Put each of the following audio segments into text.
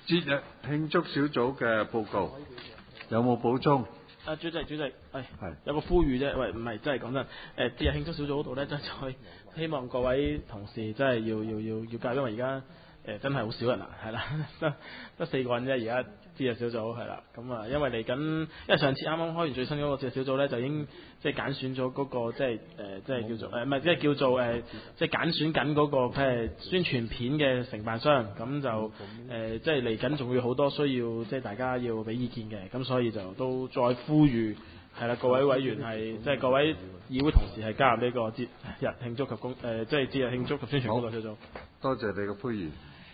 節日慶祝小組嘅報告有冇補充？ 主席，係係有個呼籲啫，喂，唔係真係講真，節日慶祝小組嗰度咧，真係希望各位同事真係要加入，因為而家真係好少人啦，係啦，得4個人啫，而家節日小組係啦，咁啊，因為嚟緊，因為上次啱啱開完最新嗰個節日小組咧，就已經即係揀選咗嗰個即係叫做唔係即係叫做即係揀選緊嗰個譬如宣傳片嘅承辦商，咁就即係嚟緊仲會好多需要即係大家要俾意見嘅，咁所以就都再呼籲係啦，各位委員係即係各位議會同事係加入呢個節日慶祝及即係節日慶祝及宣傳工作小組。 多謝你嘅呼籲。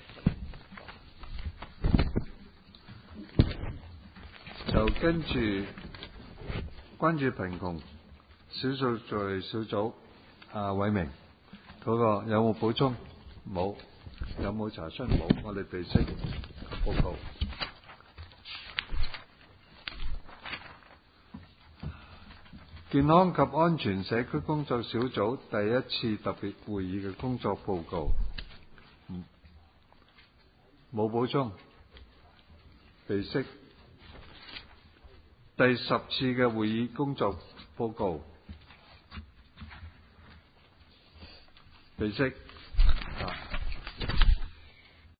就跟住關注貧窮少數族裔小組，偉明嗰個有冇補充？冇。有冇查詢？冇。我哋備悉報告。健康及安全社區工作小組第一次特別會議嘅工作報告，冇補充。備悉第10次嘅會議工作報告，備悉